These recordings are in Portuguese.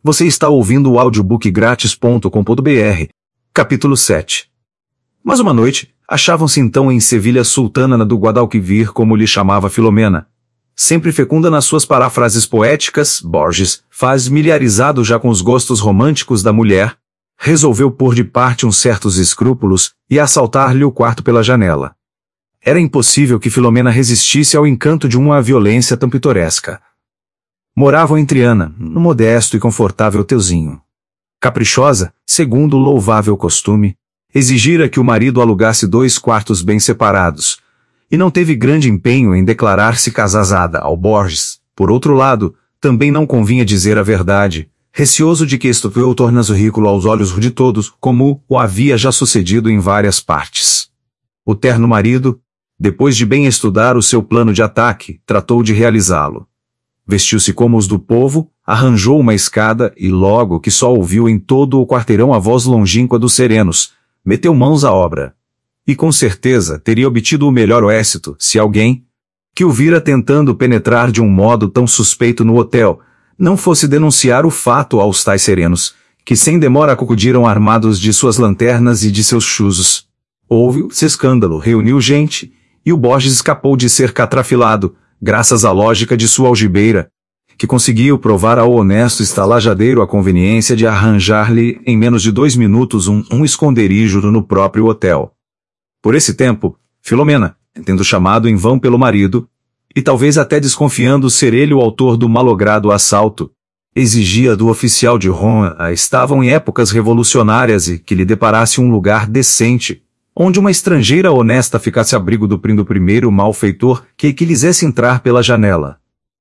Você está ouvindo o audiobookgratis.com.br. Capítulo 7. Mas uma noite, achavam-se então em Sevilha sultana do Guadalquivir, como lhe chamava Filomena. Sempre fecunda nas suas paráfrases poéticas, Borges, familiarizado já com os gostos românticos da mulher, resolveu pôr de parte uns certos escrúpulos e assaltar-lhe o quarto pela janela. Era impossível que Filomena resistisse ao encanto de uma violência tão pitoresca. Moravam em Triana, no modesto e confortável teuzinho. Caprichosa, segundo o louvável costume, exigira que o marido alugasse 2 quartos bem separados, e não teve grande empenho em declarar-se casada ao Borges. Por outro lado, também não convinha dizer a verdade, receoso de que isto o tornasse ridículo aos olhos de todos, como o havia já sucedido em várias partes. O terno marido, depois de bem estudar o seu plano de ataque, tratou de realizá-lo. Vestiu-se como os do povo, arranjou uma escada e logo que só ouviu em todo o quarteirão a voz longínqua dos serenos, meteu mãos à obra. E com certeza teria obtido o melhor êxito se alguém, que o vira tentando penetrar de um modo tão suspeito no hotel, não fosse denunciar o fato aos tais serenos, que sem demora acudiram armados de suas lanternas e de seus chuzos. Houve-se escândalo, reuniu gente, e o Borges escapou de ser catrafilado, graças à lógica de sua algibeira, que conseguiu provar ao honesto estalajadeiro a conveniência de arranjar-lhe, em menos de 2 minutos, um esconderijo no próprio hotel. Por esse tempo, Filomena, tendo chamado em vão pelo marido, e talvez até desconfiando ser ele o autor do malogrado assalto, exigia do oficial de Roma, estavam em épocas revolucionárias e que lhe deparasse um lugar decente, onde uma estrangeira honesta ficasse abrigo do primeiro malfeitor que quisesse entrar pela janela.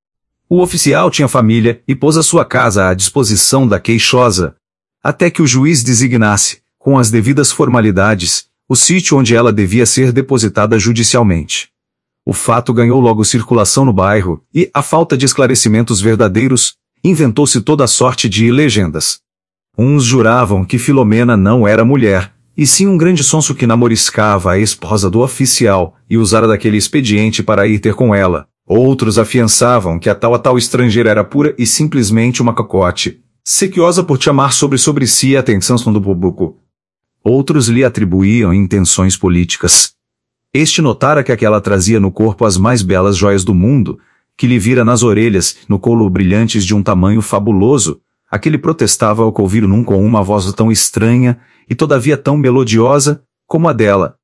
O oficial tinha família e pôs a sua casa à disposição da queixosa, até que o juiz designasse, com as devidas formalidades, o sítio onde ela devia ser depositada judicialmente. O fato ganhou logo circulação no bairro, e, à falta de esclarecimentos verdadeiros, inventou-se toda a sorte de legendas. Uns juravam que Filomena não era mulher, e sim um grande sonso que namoriscava a esposa do oficial e usara daquele expediente para ir ter com ela. Outros afiançavam que a tal estrangeira era pura e simplesmente uma cocote, sequiosa por chamar sobre si a atenção do público. Outros lhe atribuíam intenções políticas. Este notara que aquela trazia no corpo as mais belas joias do mundo, que lhe vira nas orelhas, no colo brilhantes de um tamanho fabuloso. Aquele protestava ao ouvir num com uma voz tão estranha, e todavia tão melodiosa, como a dela.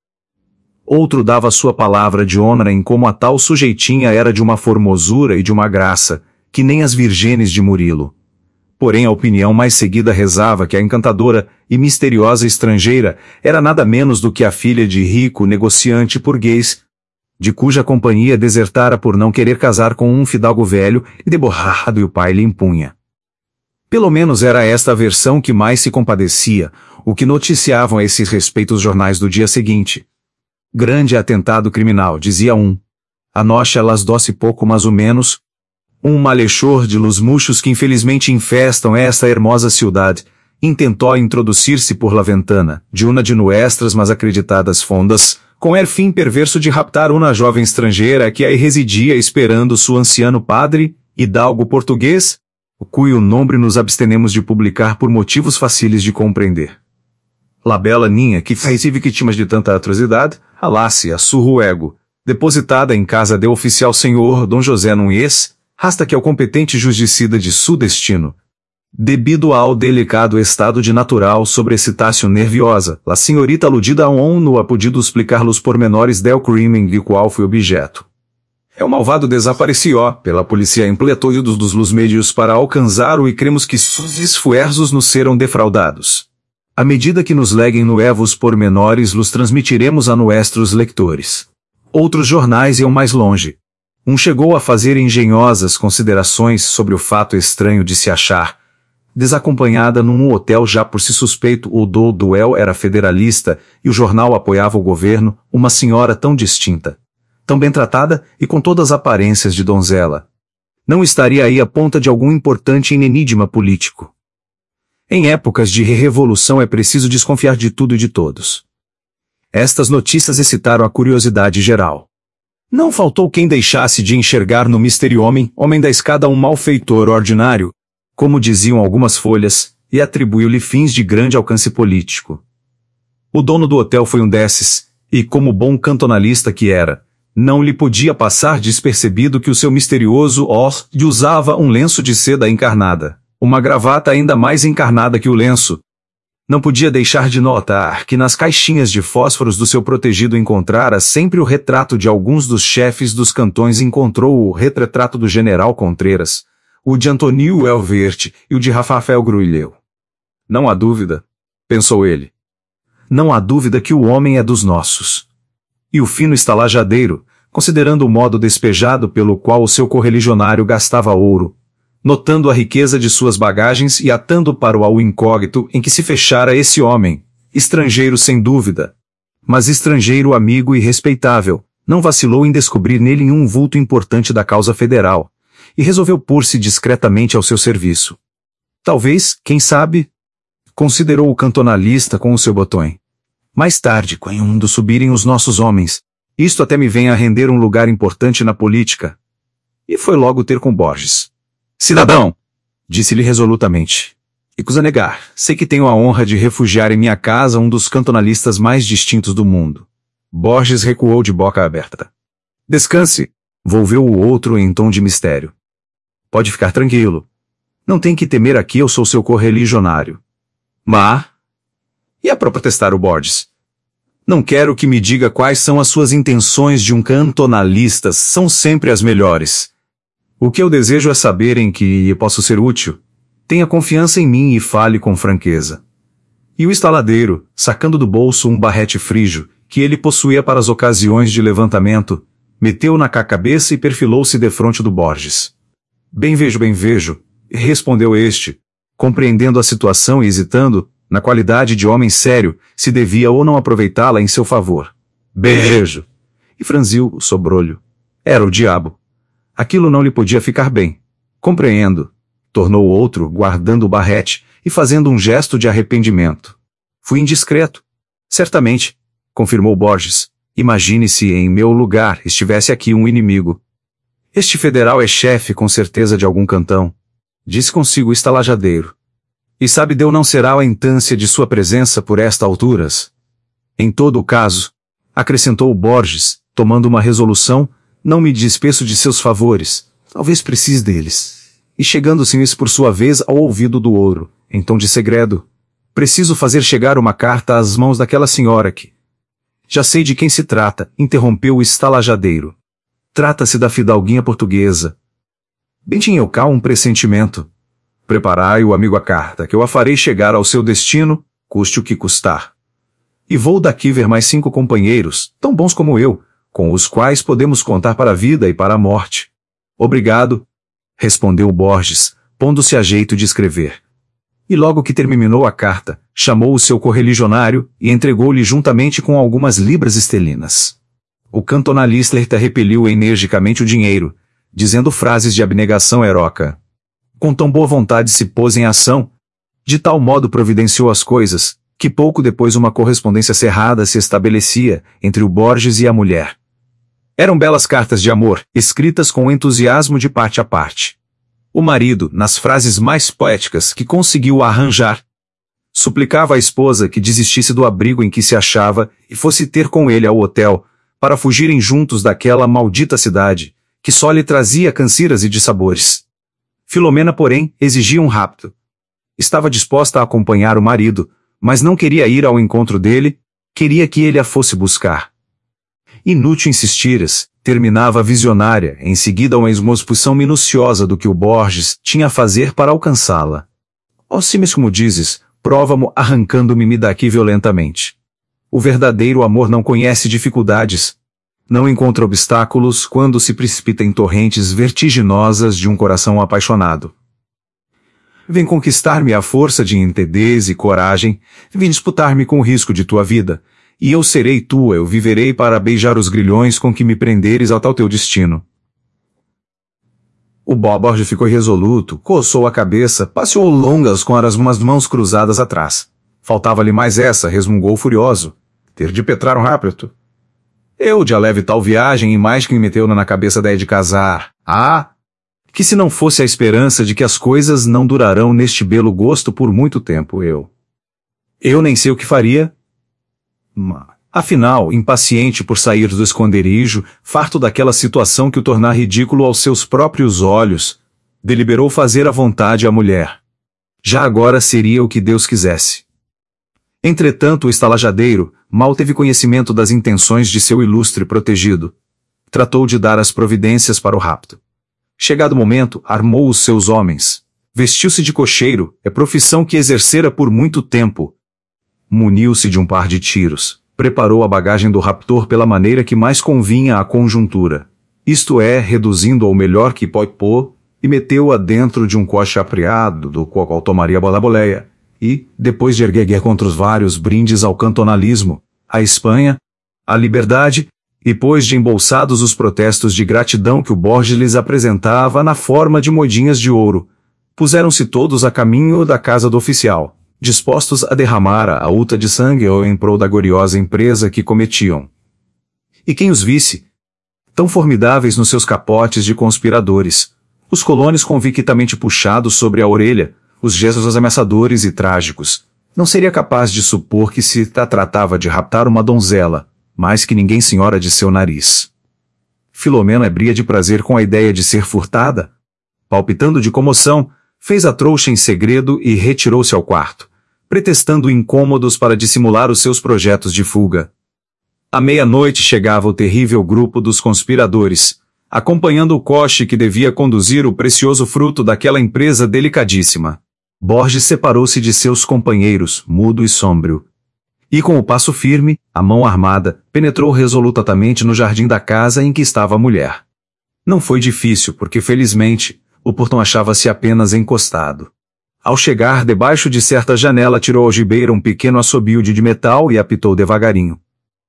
Outro dava sua palavra de honra em como a tal sujeitinha era de uma formosura e de uma graça, que nem as virgenes de Murilo. Porém a opinião mais seguida rezava que a encantadora e misteriosa estrangeira era nada menos do que a filha de rico negociante burguês, de cuja companhia desertara por não querer casar com um fidalgo velho e deborrado e o pai lhe impunha. Pelo menos era esta a versão que mais se compadecia, o que noticiavam a esse respeito os jornais do dia seguinte. Grande atentado criminal, dizia um. Anoche elas doce pouco mas o menos. Um malhechor de los muchos que infelizmente infestam esta hermosa ciudad, intentou introduzir-se por la ventana, de una de nuestras mas acreditadas fondas, com fim perverso de raptar uma jovem estrangeira que aí residia esperando seu anciano padre, hidalgo português, cujo nome nos abstenemos de publicar por motivos fáceis de compreender. La bela ninha que recebe vítimas de tanta atrocidade, alasse a surro ego, depositada em casa de oficial senhor Dom José Nunes, rasta que ao competente justicida de su destino. Debido ao delicado estado de natural sobreexcitácio nerviosa, la senhorita aludida a no ha podido explicar los pormenores del crime de qual foi objeto. O malvado desapareció, pela polícia empletou dos los meios para alcançar-o e cremos que sus esfuerzos nos serão defraudados. À medida que nos leguem nuevos pormenores los transmitiremos a nuestros leitores. Outros jornais iam mais longe. Um chegou a fazer engenhosas considerações sobre o fato estranho de se achar, desacompanhada num hotel já por si suspeito o duel era federalista e o jornal apoiava o governo, uma senhora tão distinta, tão bem tratada e com todas as aparências de donzela. Não estaria aí a ponta de algum importante enigma político. Em épocas de revolução é preciso desconfiar de tudo e de todos. Estas notícias excitaram a curiosidade geral. Não faltou quem deixasse de enxergar no mistério homem da escada um malfeitor ordinário, como diziam algumas folhas, e atribuiu-lhe fins de grande alcance político. O dono do hotel foi um desses, e como bom cantonalista que era, não lhe podia passar despercebido que o seu misterioso hóspede usava um lenço de seda encarnada, uma gravata ainda mais encarnada que o lenço. Não podia deixar de notar que nas caixinhas de fósforos do seu protegido encontrara sempre o retrato de alguns dos chefes dos cantões. Encontrou o retrato do general Contreras, o de Antonio Elvert e o de Rafael Grulheu. Não há dúvida, pensou ele. Não há dúvida que o homem é dos nossos. E o fino estalajadeiro, considerando o modo despejado pelo qual o seu correligionário gastava ouro, notando a riqueza de suas bagagens e atando para o ao incógnito em que se fechara esse homem, estrangeiro sem dúvida, mas estrangeiro amigo e respeitável, não vacilou em descobrir nele um vulto importante da causa federal, e resolveu pôr-se discretamente ao seu serviço. Talvez, quem sabe, considerou o cantonalista com o seu botões. Mais tarde, quando subirem os nossos homens, isto até me vem a render um lugar importante na política. E foi logo ter com Borges. Cidadão! Disse-lhe resolutamente. Recusa negar, sei que tenho a honra de refugiar em minha casa um dos cantonalistas mais distintos do mundo. Borges recuou de boca aberta. Descanse! Volveu o outro em tom de mistério. Pode ficar tranquilo. Não tem que temer aqui, eu sou seu correligionário. Mas... E a protestar o Borges? Não quero que me diga quais são as suas intenções de um cantonalista, são sempre as melhores. O que eu desejo é saber em que posso ser útil. Tenha confiança em mim e fale com franqueza. E o estaladeiro, sacando do bolso um barrete frígio, que ele possuía para as ocasiões de levantamento, meteu na cabeça e perfilou-se defronte do Borges. Bem vejo, respondeu este, compreendendo a situação e hesitando, na qualidade de homem sério, se devia ou não aproveitá-la em seu favor. Beijo! E franziu o sobrolho. Era o diabo. Aquilo não lhe podia ficar bem. Compreendo, tornou o outro, guardando o barrete, e fazendo um gesto de arrependimento. Fui indiscreto. Certamente, confirmou Borges. Imagine se em meu lugar estivesse aqui um inimigo. Este federal é chefe com certeza de algum cantão. Disse consigo o estalajadeiro. E sabe Deus não será a instância de sua presença por estas alturas. Em todo o caso, acrescentou Borges, tomando uma resolução, não me despeço de seus favores, talvez precise deles. E chegando-se isso por sua vez ao ouvido do ouro, em tom de segredo, preciso fazer chegar uma carta às mãos daquela senhora que... Já sei de quem se trata, interrompeu o estalajadeiro. Trata-se da fidalguinha portuguesa. Bem tinha eu cá um pressentimento. Preparai o amigo a carta, que eu a farei chegar ao seu destino, custe o que custar. E vou daqui ver mais 5 companheiros, tão bons como eu, com os quais podemos contar para a vida e para a morte. Obrigado, respondeu Borges, pondo-se a jeito de escrever. E logo que terminou a carta, chamou o seu correligionário e entregou-lhe juntamente com algumas libras esterlinas. O cantonalista repeliu energicamente o dinheiro, dizendo frases de abnegação heroica. Com tão boa vontade se pôs em ação, de tal modo providenciou as coisas, que pouco depois uma correspondência cerrada se estabelecia entre o Borges e a mulher. Eram belas cartas de amor, escritas com entusiasmo de parte a parte. O marido, nas frases mais poéticas que conseguiu arranjar, suplicava à esposa que desistisse do abrigo em que se achava e fosse ter com ele ao hotel, para fugirem juntos daquela maldita cidade, que só lhe trazia cansiras e dissabores. Filomena, porém, exigia um rapto. Estava disposta a acompanhar o marido, mas não queria ir ao encontro dele, queria que ele a fosse buscar. Inútil insistires, terminava a visionária, em seguida uma exposição minuciosa do que o Borges tinha a fazer para alcançá-la. Ó, se mesmo dizes, prova-mo arrancando-me daqui violentamente. O verdadeiro amor não conhece dificuldades. Não encontra obstáculos quando se precipita em torrentes vertiginosas de um coração apaixonado. Vem conquistar-me à força de entendez e coragem, vem disputar-me com o risco de tua vida, e eu serei tua, eu viverei para beijar os grilhões com que me prenderes ao tal teu destino. O Borges ficou irresoluto, coçou a cabeça, passeou longas com as mãos cruzadas atrás. Faltava-lhe mais essa, resmungou furioso. Ter de petrar um rápido. Eu de a leve tal viagem e mais que me meteu na cabeça da ideia de casar. Ah! Que se não fosse a esperança de que as coisas não durarão neste belo gosto por muito tempo, eu nem sei o que faria. Afinal, impaciente por sair do esconderijo, farto daquela situação que o tornar ridículo aos seus próprios olhos, deliberou fazer à vontade a mulher. Já agora seria o que Deus quisesse. Entretanto, o estalajadeiro mal teve conhecimento das intenções de seu ilustre protegido. Tratou de dar as providências para o rapto. Chegado o momento, armou os seus homens. Vestiu-se de cocheiro, profissão que exercera por muito tempo. Muniu-se de um par de tiros. Preparou a bagagem do raptor pela maneira que mais convinha à conjuntura. Isto é, reduzindo ao melhor que pode pôr, e meteu-a dentro de um coche apriado, do qual tomaria a boleia, e, depois de erguer contra os vários brindes ao cantonalismo, à Espanha, à liberdade, e pôs de embolsados os protestos de gratidão que o Borges lhes apresentava na forma de moedinhas de ouro, puseram-se todos a caminho da casa do oficial, dispostos a derramar a uta de sangue em prol da gloriosa empresa que cometiam. E quem os visse, tão formidáveis nos seus capotes de conspiradores, os colones convictamente puxados sobre a orelha, os gestos ameaçadores e trágicos, não seria capaz de supor que se tratava de raptar uma donzela, mais que ninguém senhora de seu nariz. Filomena ebria de prazer com a ideia de ser furtada. Palpitando de comoção, fez a trouxa em segredo e retirou-se ao quarto, pretextando incômodos para dissimular os seus projetos de fuga. À meia-noite chegava o terrível grupo dos conspiradores, acompanhando o coche que devia conduzir o precioso fruto daquela empresa delicadíssima. Borges separou-se de seus companheiros, mudo e sombrio. E com o passo firme, a mão armada, penetrou resolutamente no jardim da casa em que estava a mulher. Não foi difícil, porque felizmente, o portão achava-se apenas encostado. Ao chegar debaixo de certa janela, tirou algibeira um pequeno assobio de metal e apitou devagarinho.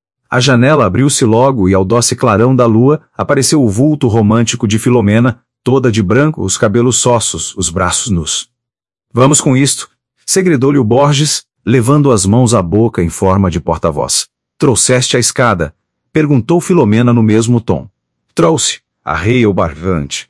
A janela abriu-se logo e ao doce clarão da lua, apareceu o vulto romântico de Filomena, toda de branco, os cabelos sossos, os braços nus. Vamos com isto, segredou-lhe o Borges, levando as mãos à boca em forma de porta-voz. Trouxeste a escada? Perguntou Filomena no mesmo tom. Trouxe, arreia o barbante.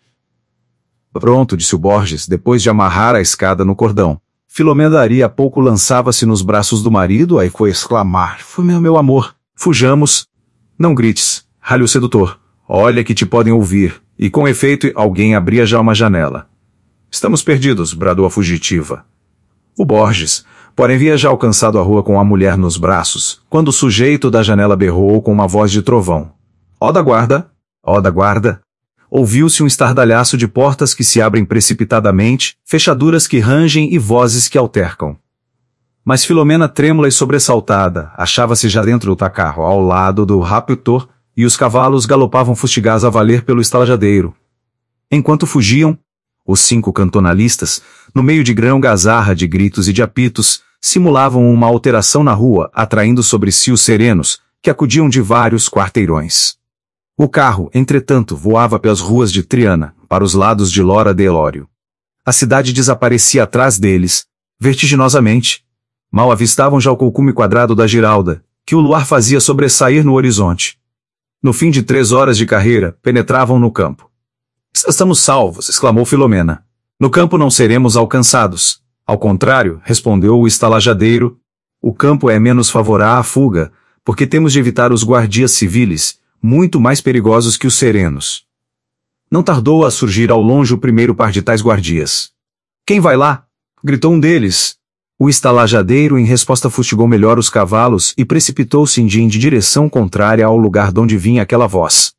Pronto, disse o Borges, depois de amarrar a escada no cordão. Filomena daria a pouco lançava-se nos braços do marido, aí foi exclamar, foi meu amor, fujamos. Não grites, ralho sedutor, olha que te podem ouvir, e com efeito alguém abria já uma janela. Estamos perdidos, bradou a fugitiva. O Borges, porém havia já alcançado a rua com a mulher nos braços, quando o sujeito da janela berrou com uma voz de trovão. Ó da guarda! Ó da guarda! Ouviu-se um estardalhaço de portas que se abrem precipitadamente, fechaduras que rangem e vozes que altercam. Mas Filomena, trêmula e sobressaltada, achava-se já dentro do carro, ao lado do raptor, e os cavalos galopavam fustigados a valer pelo estalajadeiro. Enquanto fugiam, os 5 cantonalistas, no meio de grão gazarra de gritos e de apitos, simulavam uma alteração na rua, atraindo sobre si os serenos, que acudiam de vários quarteirões. O carro, entretanto, voava pelas ruas de Triana, para os lados de Lora de Elório. A cidade desaparecia atrás deles, vertiginosamente. Mal avistavam já o colcume quadrado da Giralda, que o luar fazia sobressair no horizonte. No fim de 3 horas de carreira, penetravam no campo. Estamos salvos, exclamou Filomena. No campo não seremos alcançados. Ao contrário, respondeu o estalajadeiro, o campo é menos favorável à fuga, porque temos de evitar os guardias civis, muito mais perigosos que os serenos. Não tardou a surgir ao longe o primeiro par de tais guardias. Quem vai lá? Gritou um deles. O estalajadeiro em resposta fustigou melhor os cavalos e precipitou-se em direção contrária ao lugar donde vinha aquela voz.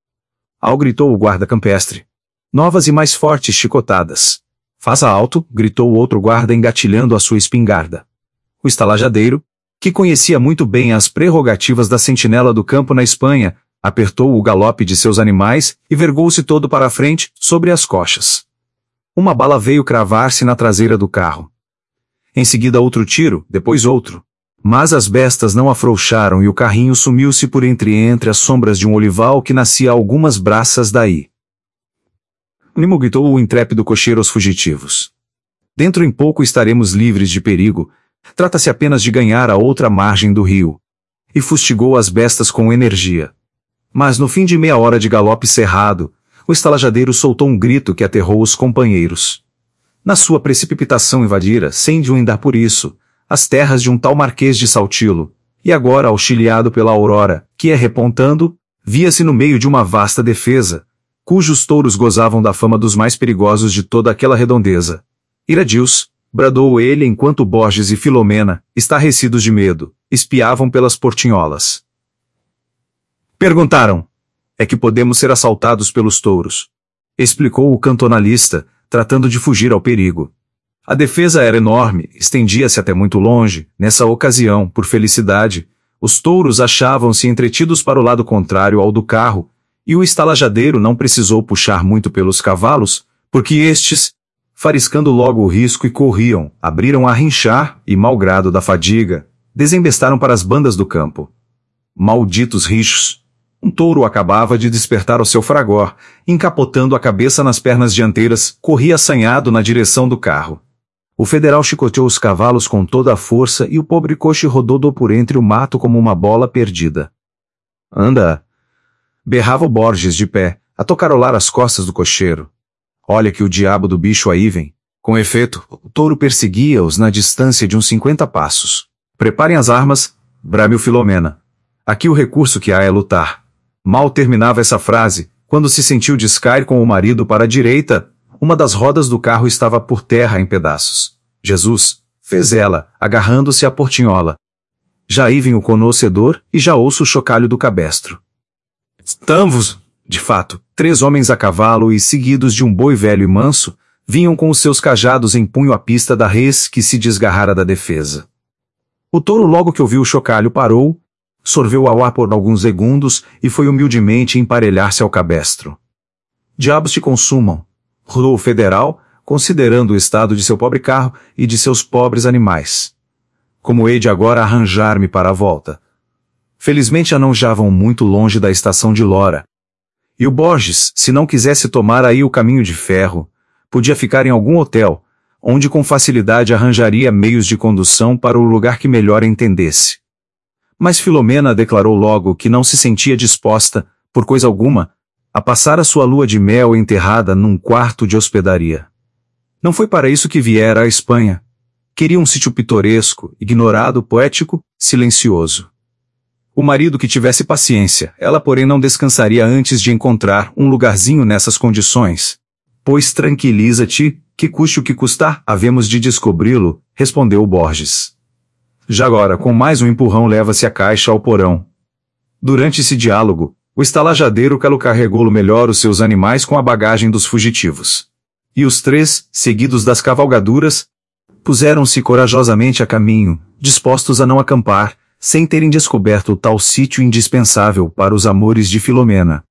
Ao gritou o guarda campestre. Novas e mais fortes chicotadas. Faça alto, gritou o outro guarda engatilhando a sua espingarda. O estalajadeiro, que conhecia muito bem as prerrogativas da sentinela do campo na Espanha, apertou o galope de seus animais e vergou-se todo para a frente, sobre as coxas. Uma bala veio cravar-se na traseira do carro. Em seguida outro tiro, depois outro. Mas as bestas não afrouxaram e o carrinho sumiu-se por entre as sombras de um olival que nascia a algumas braças daí. Nimo gritou o intrépido cocheiro aos fugitivos. Dentro em pouco estaremos livres de perigo, trata-se apenas de ganhar a outra margem do rio. E fustigou as bestas com energia. Mas no fim de meia hora de galope cerrado, o estalajadeiro soltou um grito que aterrou os companheiros. Na sua precipitação invadira, sem de um indar por isso, as terras de um tal Marquês de Saltillo, e agora auxiliado pela aurora, que repontando, via-se no meio de uma vasta defesa, cujos touros gozavam da fama dos mais perigosos de toda aquela redondeza. Iradios, bradou ele enquanto Borges e Filomena, estarrecidos de medo, espiavam pelas portinholas. Perguntaram: é que podemos ser assaltados pelos touros? Explicou o cantonalista, tratando de fugir ao perigo. A defesa era enorme, estendia-se até muito longe. Nessa ocasião, por felicidade, os touros achavam-se entretidos para o lado contrário ao do carro, e o estalajadeiro não precisou puxar muito pelos cavalos, porque estes, fariscando logo o risco e corriam, abriram a rinchar e, malgrado da fadiga, desembestaram para as bandas do campo. Malditos richos! Um touro acabava de despertar ao seu fragor, encapotando a cabeça nas pernas dianteiras, corria assanhado na direção do carro. O federal chicoteou os cavalos com toda a força e o pobre coche rodou por entre o mato como uma bola perdida. Anda! Berrava o Borges de pé, a tocarolar as costas do cocheiro. Olha que o diabo do bicho aí vem. Com efeito, o touro perseguia-os na distância de uns 50 passos. Preparem as armas, brame o Filomena. Aqui o recurso que há é lutar. Mal terminava essa frase, quando se sentiu descair com o marido para a direita, uma das rodas do carro estava por terra em pedaços. Jesus, fez ela, agarrando-se à portinhola. Já aí vem o conhecedor e já ouço o chocalho do cabestro. Estamos, de fato, 3 homens a cavalo e seguidos de um boi velho e manso, vinham com os seus cajados em punho à pista da res que se desgarrara da defesa. O touro logo que ouviu o chocalho parou, sorveu ao ar por alguns segundos e foi humildemente emparelhar-se ao cabestro. Diabos te consumam, rulou o federal, considerando o estado de seu pobre carro e de seus pobres animais. Como hei de agora arranjar-me para a volta? Felizmente anonjavam muito longe da estação de Lora. E o Borges, se não quisesse tomar aí o caminho de ferro, podia ficar em algum hotel, onde com facilidade arranjaria meios de condução para o lugar que melhor entendesse. Mas Filomena declarou logo que não se sentia disposta, por coisa alguma, a passar a sua lua de mel enterrada num quarto de hospedaria. Não foi para isso que viera à Espanha. Queria um sítio pitoresco, ignorado, poético, silencioso. O marido que tivesse paciência, ela porém não descansaria antes de encontrar um lugarzinho nessas condições. Pois tranquiliza-te, que custe o que custar, havemos de descobri-lo, respondeu o Borges. Já agora, com mais um empurrão leva-se a caixa ao porão. Durante esse diálogo, o estalajadeiro carregou melhor os seus animais com a bagagem dos fugitivos. E os 3, seguidos das cavalgaduras, puseram-se corajosamente a caminho, dispostos a não acampar, sem terem descoberto o tal sítio indispensável para os amores de Filomena.